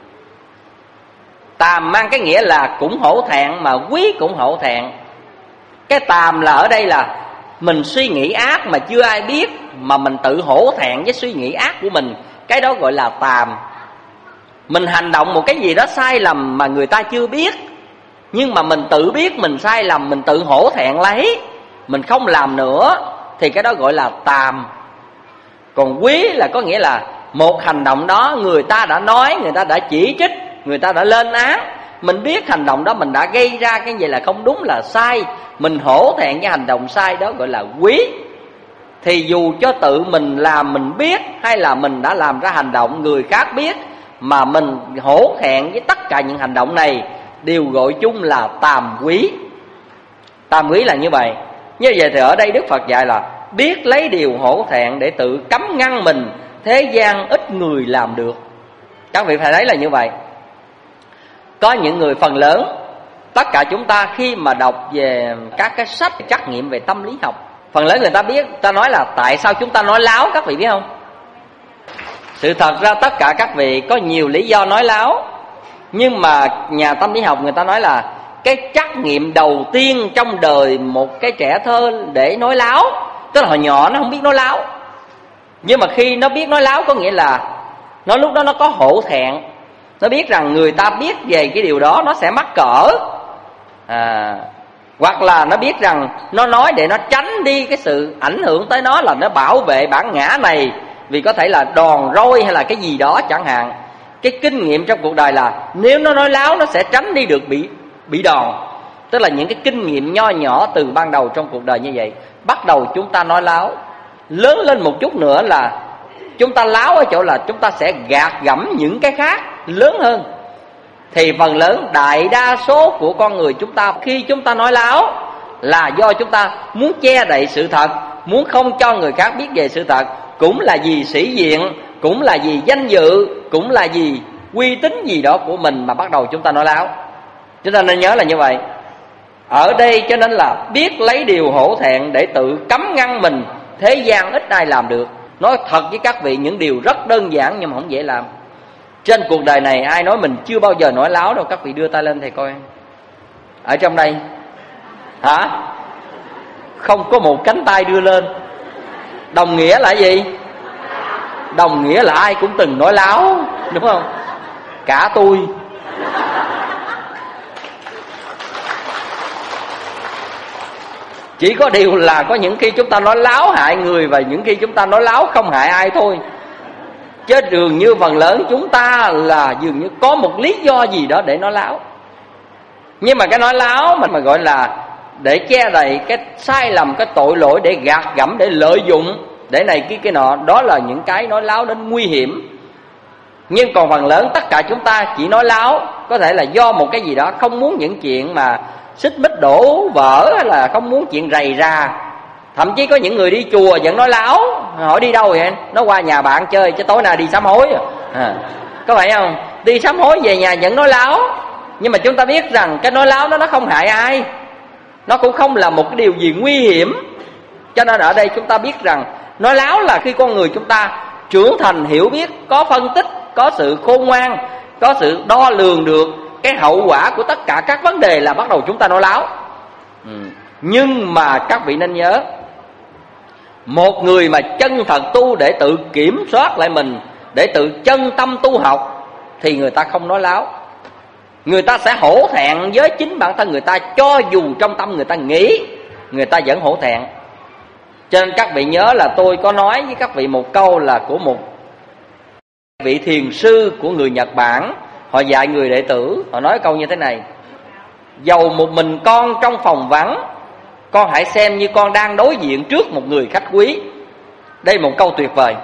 Tàm mang cái nghĩa là cũng hổ thẹn, mà quý cũng hổ thẹn. Cái tàm là ở đây là mình suy nghĩ ác mà chưa ai biết, mà mình tự hổ thẹn với suy nghĩ ác của mình, cái đó gọi là tàm. Mình hành động một cái gì đó sai lầm mà người ta chưa biết, nhưng mà mình tự biết mình sai lầm, mình tự hổ thẹn lấy, mình không làm nữa, thì cái đó gọi là tàm. Còn quý là có nghĩa là một hành động đó người ta đã nói, người ta đã chỉ trích, người ta đã lên án, mình biết hành động đó mình đã gây ra cái gì là không đúng, là sai, mình hổ thẹn cái hành động sai đó gọi là quý. Thì dù cho tự mình làm mình biết, hay là mình đã làm ra hành động người khác biết, mà mình hổ thẹn với tất cả những hành động này, đều gọi chung là tàm quý. Tàm quý là như vậy. Như vậy thì ở đây Đức Phật dạy là biết lấy điều hổ thẹn để tự cấm ngăn mình, thế gian ít người làm được. Các vị phải thấy là như vậy. Có những người phần lớn, tất cả chúng ta khi mà đọc về các cái sách trắc nghiệm về tâm lý học, phần lớn người ta biết, ta nói là tại sao chúng ta nói láo, các vị biết không? Sự thật ra tất cả các vị có nhiều lý do nói láo, nhưng mà nhà tâm lý học người ta nói là cái trắc nghiệm đầu tiên trong đời một cái trẻ thơ để nói láo, tức là hồi nhỏ nó không biết nói láo, nhưng mà khi nó biết nói láo có nghĩa là nó lúc đó nó có hổ thẹn, nó biết rằng người ta biết về cái điều đó nó sẽ mắc cỡ, à, hoặc là nó biết rằng nó nói để nó tránh đi cái sự ảnh hưởng tới nó, là nó bảo vệ bản ngã này, vì có thể là đòn roi hay là cái gì đó chẳng hạn. Cái kinh nghiệm trong cuộc đời là nếu nó nói láo nó sẽ tránh đi được bị bị đòn. Tức là những cái kinh nghiệm nho nhỏ từ ban đầu trong cuộc đời như vậy, bắt đầu chúng ta nói láo. Lớn lên một chút nữa là chúng ta láo ở chỗ là chúng ta sẽ gạt gẫm những cái khác lớn hơn. Thì phần lớn đại đa số của con người chúng ta khi chúng ta nói láo là do chúng ta muốn che đậy sự thật, muốn không cho người khác biết về sự thật, cũng là vì sĩ diện, cũng là vì danh dự, cũng là vì uy tín gì đó của mình mà bắt đầu chúng ta nói láo. Chúng ta nên nhớ là như vậy. Ở đây cho nên là biết lấy điều hổ thẹn để tự cấm ngăn mình, thế gian ít ai làm được. Nói thật với các vị, những điều rất đơn giản nhưng mà không dễ làm. Trên cuộc đời này ai nói mình chưa bao giờ nói láo đâu? Các vị đưa tay lên thầy coi. Ở trong đây hả? Không có một cánh tay đưa lên. Đồng nghĩa là gì? Đồng nghĩa là ai cũng từng nói láo, đúng không? Cả tôi. Chỉ có điều là có những khi chúng ta nói láo hại người, và những khi chúng ta nói láo không hại ai thôi. Chứ dường như phần lớn chúng ta là dường như có một lý do gì đó để nói láo. Nhưng mà cái nói láo mà, mà gọi là để che đậy cái sai lầm, cái tội lỗi, để gạt gẫm, để lợi dụng, để này kia cái nọ, đó là những cái nói láo đến nguy hiểm. Nhưng còn phần lớn tất cả chúng ta chỉ nói láo có thể là do một cái gì đó, không muốn những chuyện mà xích mích đổ vỡ, hay là không muốn chuyện rầy rà. Thậm chí có những người đi chùa vẫn nói láo. Hỏi đi đâu vậy? Nó qua nhà bạn chơi chứ tối nay đi sám hối à. Có phải không? Đi sám hối về nhà vẫn nói láo. Nhưng mà chúng ta biết rằng cái nói láo đó nó không hại ai, nó cũng không là một cái điều gì nguy hiểm. Cho nên ở đây chúng ta biết rằng nói láo là khi con người chúng ta trưởng thành, hiểu biết, có phân tích, có sự khôn ngoan, có sự đo lường được cái hậu quả của tất cả các vấn đề, là bắt đầu chúng ta nói láo. ừ. Nhưng mà các vị nên nhớ, một người mà chân thật tu để tự kiểm soát lại mình, để tự chân tâm tu học, thì người ta không nói láo. Người ta sẽ hổ thẹn với chính bản thân người ta, cho dù trong tâm người ta nghĩ, người ta vẫn hổ thẹn. Cho nên các vị nhớ là tôi có nói với các vị một câu là của một vị thiền sư của người Nhật Bản. Họ dạy người đệ tử, họ nói câu như thế này: dầu một mình con trong phòng vắng, con hãy xem như con đang đối diện trước một người khách quý. Đây một câu tuyệt vời.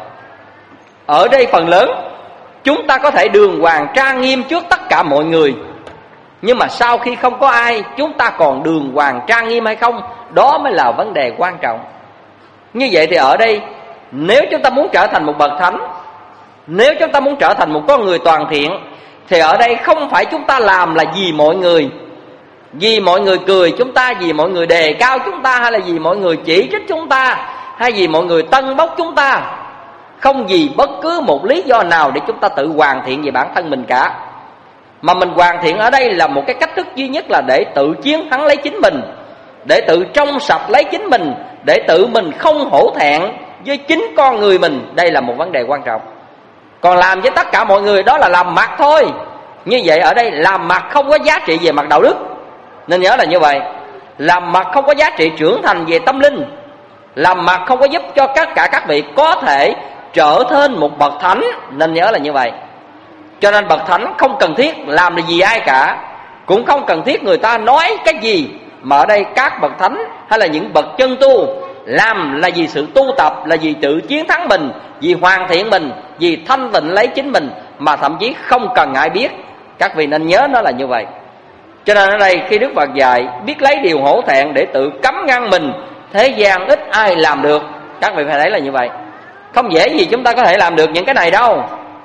Ở đây phần lớn chúng ta có thể đường hoàng trang nghiêm trước tất cả mọi người, nhưng mà sau khi không có ai, chúng ta còn đường hoàng trang nghiêm hay không, đó mới là vấn đề quan trọng. Như vậy thì ở đây, nếu chúng ta muốn trở thành một bậc thánh, nếu chúng ta muốn trở thành một con người toàn thiện, thì ở đây không phải chúng ta làm là vì mọi người, vì mọi người cười chúng ta, vì mọi người đề cao chúng ta, hay là vì mọi người chỉ trích chúng ta, hay vì mọi người tân bốc chúng ta. Không vì bất cứ một lý do nào để chúng ta tự hoàn thiện về bản thân mình cả. Mà mình hoàn thiện ở đây là một cái cách thức duy nhất là để tự chiến thắng lấy chính mình, để tự trong sạch lấy chính mình, để tự mình không hổ thẹn với chính con người mình. Đây là một vấn đề quan trọng. Còn làm với tất cả mọi người đó là làm mặt thôi. Như vậy ở đây làm mặt không có giá trị về mặt đạo đức. Nên nhớ là như vậy. Làm mặt không có giá trị trưởng thành về tâm linh. Làm mặt không có giúp cho tất cả các vị có thể trở thành một bậc thánh. Nên nhớ là như vậy. Cho nên bậc thánh không cần thiết làm là gì ai cả, cũng không cần thiết người ta nói cái gì. Mà ở đây các bậc thánh hay là những bậc chân tu làm là vì sự tu tập, là vì tự chiến thắng mình, vì hoàn thiện mình, vì thanh tịnh lấy chính mình, mà thậm chí không cần ai biết. Các vị nên nhớ nó là như vậy. Cho nên ở đây khi Đức Phật dạy biết lấy điều hổ thẹn để tự cấm ngăn mình, thế gian ít ai làm được. Các vị phải thấy là như vậy. Không dễ gì chúng ta có thể làm được những cái này đâu.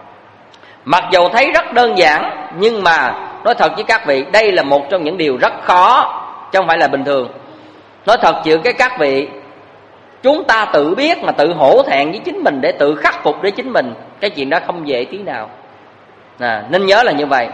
Mặc dù thấy rất đơn giản, nhưng mà nói thật với các vị, đây là một trong những điều rất khó, chứ không phải là bình thường. Nói thật chịu cái các vị, chúng ta tự biết mà tự hổ thẹn với chính mình để tự khắc phục để chính mình, cái chuyện đó không dễ tí nào. À, nên nhớ là như vậy.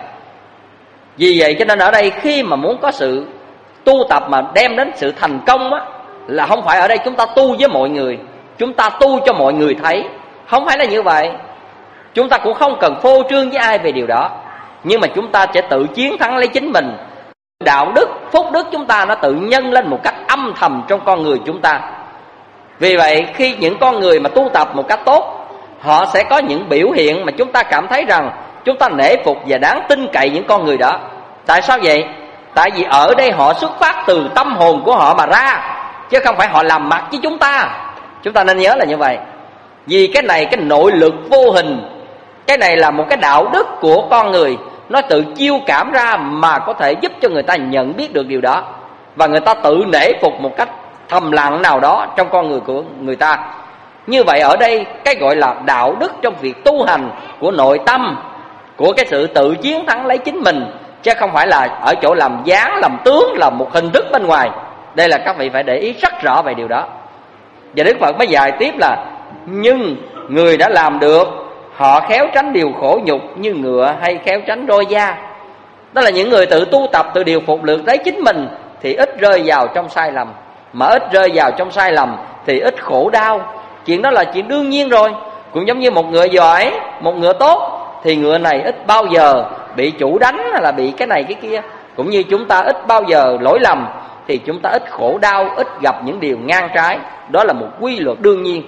Vì vậy cho nên ở đây khi mà muốn có sự tu tập mà đem đến sự thành công á, là không phải ở đây chúng ta tu với mọi người, chúng ta tu cho mọi người thấy. Không phải là như vậy. Chúng ta cũng không cần phô trương với ai về điều đó, nhưng mà chúng ta sẽ tự chiến thắng lấy chính mình. Đạo đức, phúc đức chúng ta nó tự nhân lên một cách âm thầm trong con người chúng ta. Vì vậy khi những con người mà tu tập một cách tốt, họ sẽ có những biểu hiện mà chúng ta cảm thấy rằng chúng ta nể phục và đáng tin cậy những con người đó. Tại sao vậy? Tại vì ở đây họ xuất phát từ tâm hồn của họ mà ra, chứ không phải họ làm mặt với chúng ta. Chúng ta nên nhớ là như vậy. Vì cái này, cái nội lực vô hình, cái này là một cái đạo đức của con người, nó tự chiêu cảm ra mà có thể giúp cho người ta nhận biết được điều đó, và người ta tự nể phục một cách thầm lặng nào đó trong con người của người ta. Như vậy ở đây cái gọi là đạo đức trong việc tu hành của nội tâm, của cái sự tự chiến thắng lấy chính mình, chứ không phải là ở chỗ làm dáng, làm tướng, là một hình thức bên ngoài. Đây là các vị phải để ý rất rõ về điều đó. Và Đức Phật mới dạy tiếp là: nhưng người đã làm được, họ khéo tránh điều khổ nhục như ngựa hay khéo tránh roi da. Đó là những người tự tu tập, tự điều phục được lấy chính mình thì ít rơi vào trong sai lầm. Mà ít rơi vào trong sai lầm thì ít khổ đau. Chuyện đó là chuyện đương nhiên rồi. Cũng giống như một ngựa giỏi, một ngựa tốt, thì ngựa này ít bao giờ bị chủ đánh hay là bị cái này cái kia. Cũng như chúng ta ít bao giờ lỗi lầm thì chúng ta ít khổ đau, ít gặp những điều ngang trái. Đó là một quy luật đương nhiên.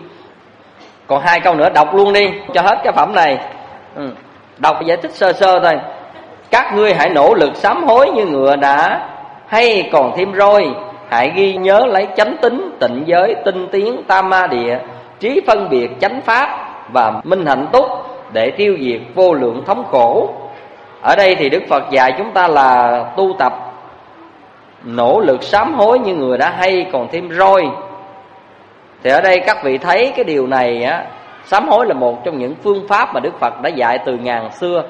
Còn hai câu nữa đọc luôn đi cho hết cái phẩm này. ừ. Đọc giải thích sơ sơ thôi. Các ngươi hãy nỗ lực sám hối như ngựa đã, hay còn thêm roi. Hãy ghi nhớ lấy chánh tính, tịnh giới, tinh tiến, tam ma địa, trí phân biệt, chánh pháp và minh hạnh túc, để tiêu diệt vô lượng thống khổ. Ở đây thì Đức Phật dạy chúng ta là tu tập nỗ lực sám hối như người đã, hay còn thêm roi. Thì ở đây các vị thấy cái điều này á, sám hối là một trong những phương pháp mà Đức Phật đã dạy từ ngàn xưa.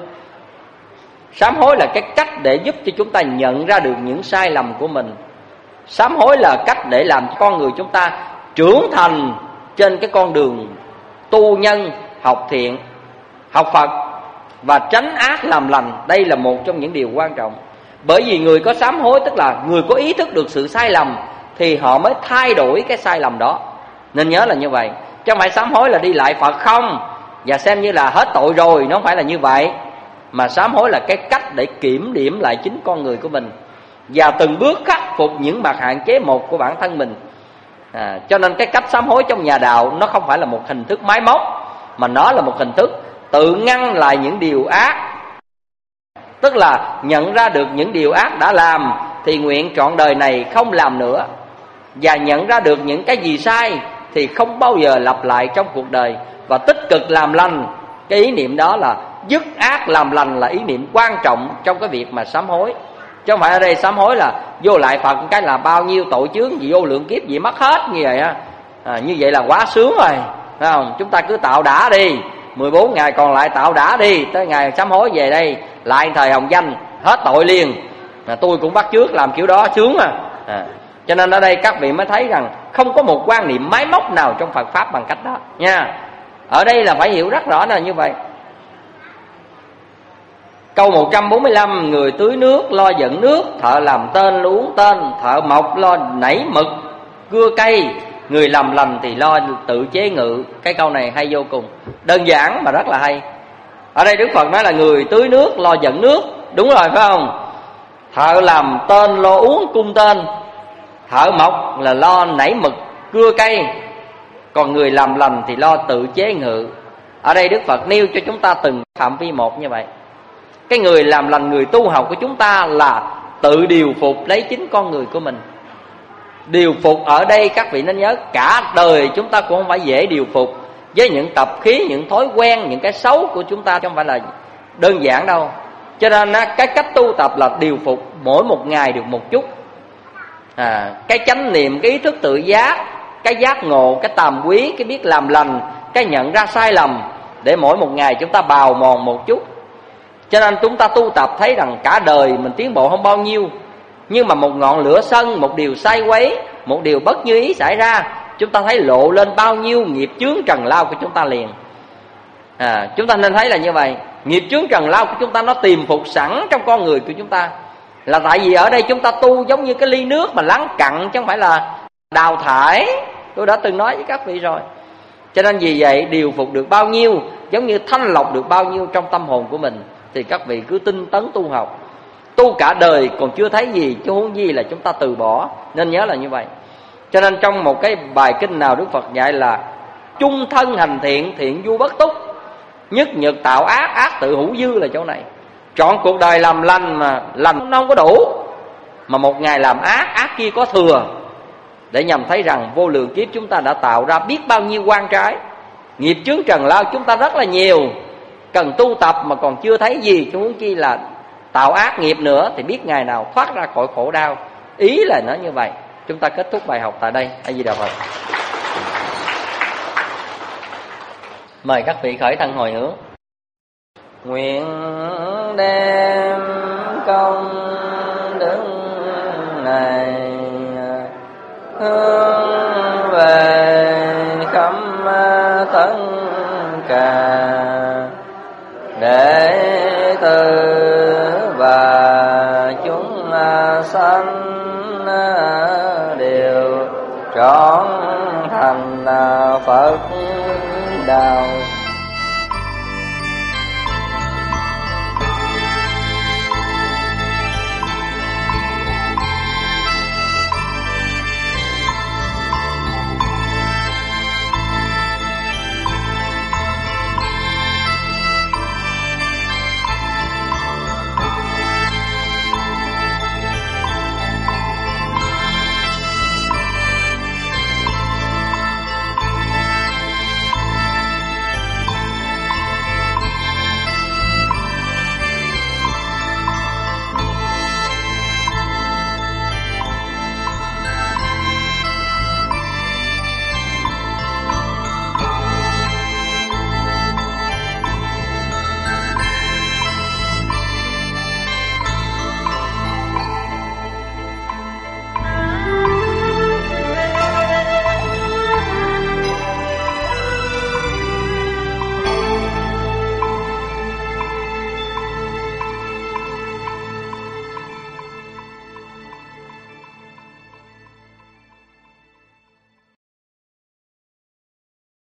Sám hối là cái cách để giúp cho chúng ta nhận ra được những sai lầm của mình. Sám hối là cách để làm cho con người chúng ta trưởng thành trên cái con đường tu nhân, học thiện, học Phật và tránh ác làm lành. Đây là một trong những điều quan trọng. Bởi vì người có sám hối tức là người có ý thức được sự sai lầm, thì họ mới thay đổi cái sai lầm đó. Nên nhớ là như vậy. Chứ không phải sám hối là đi lại Phật không và xem như là hết tội rồi. Nó không phải là như vậy. Mà sám hối là cái cách để kiểm điểm lại chính con người của mình, và từng bước khắc phục những mặt hạn chế một của bản thân mình. à, Cho nên cái cách sám hối trong nhà đạo nó không phải là một hình thức máy móc, mà nó là một hình thức tự ngăn lại những điều ác. Tức là nhận ra được những điều ác đã làm thì nguyện trọn đời này không làm nữa, và nhận ra được những cái gì sai thì không bao giờ lặp lại trong cuộc đời, và tích cực làm lành. Cái ý niệm đó là dứt ác làm lành là ý niệm quan trọng trong cái việc mà sám hối. Chứ không phải ở đây sám hối là vô lại Phật cái là bao nhiêu tội chướng gì vô lượng kiếp gì mất hết như vậy á. À, như vậy là quá sướng rồi, phải không? Chúng ta cứ tạo đã đi, mười bốn ngày còn lại tạo đã đi, tới ngày sám hối về đây lại thời hồng danh hết tội liền. à, Tôi cũng bắt chước làm kiểu đó sướng à. à Cho nên ở đây các vị mới thấy rằng không có một quan niệm máy móc nào trong Phật Pháp bằng cách đó nha. Ở đây là phải hiểu rất rõ là như vậy. Câu một trăm bốn mươi lăm: người tưới nước lo dẫn nước, thợ làm tên lo uống tên, thợ mộc lo nảy mực, cưa cây, người làm lành thì lo tự chế ngự. Cái câu này hay vô cùng, đơn giản mà rất là hay. Ở đây Đức Phật nói là người tưới nước lo dẫn nước. Đúng rồi phải không? Thợ làm tên lo uống cung tên, thợ mộc là lo nảy mực cưa cây, còn người làm lành thì lo tự chế ngự. Ở đây Đức Phật nêu cho chúng ta từng phạm vi một như vậy. Cái người làm lành, người tu học của chúng ta là tự điều phục lấy chính con người của mình. Điều phục ở đây các vị nên nhớ, cả đời chúng ta cũng không phải dễ điều phục với những tập khí, những thói quen, những cái xấu của chúng ta, chứ không phải là đơn giản đâu. Cho nên cái cách tu tập là điều phục mỗi một ngày được một chút. à, Cái chánh niệm, cái ý thức tự giác, cái giác ngộ, cái tàm quý, cái biết làm lành, cái nhận ra sai lầm, để mỗi một ngày chúng ta bào mòn một chút. Cho nên chúng ta tu tập thấy rằng cả đời mình tiến bộ không bao nhiêu, nhưng mà một ngọn lửa sân, một điều sai quấy, một điều bất như ý xảy ra, chúng ta thấy lộ lên bao nhiêu nghiệp chướng trần lao của chúng ta liền. à, Chúng ta nên thấy là như vậy. Nghiệp chướng trần lao của chúng ta nó tiềm phục sẵn trong con người của chúng ta. Là tại vì ở đây chúng ta tu giống như cái ly nước mà lắng cặn, chứ không phải là đào thải. Tôi đã từng nói với các vị rồi. Cho nên vì vậy điều phục được bao nhiêu, giống như thanh lọc được bao nhiêu trong tâm hồn của mình, thì các vị cứ tinh tấn tu học. Tu cả đời còn chưa thấy gì, chứ huống gì là chúng ta từ bỏ. Nên nhớ là như vậy. Cho nên trong một cái bài kinh nào Đức Phật dạy là chung thân hành thiện, thiện du bất túc, nhất nhật tạo ác, ác tự hữu dư, là chỗ này. Chọn cuộc đời làm lành mà lành nó không có đủ, mà một ngày làm ác, ác kia có thừa, để nhằm thấy rằng vô lượng kiếp chúng ta đã tạo ra biết bao nhiêu oan trái. Nghiệp chướng trần lao chúng ta rất là nhiều, cần tu tập mà còn chưa thấy gì, chứ huống chi là tạo ác nghiệp nữa, thì biết ngày nào thoát ra khỏi khổ đau. Ý là nó như vậy. Chúng ta kết thúc bài học tại đây. A Di Đà Phật. Mời các vị khởi thân hồi hướng. Nguyện đem công đức này hướng về khắp tất cả đệ tử và chúng sanh đều trọn thành Phật đạo.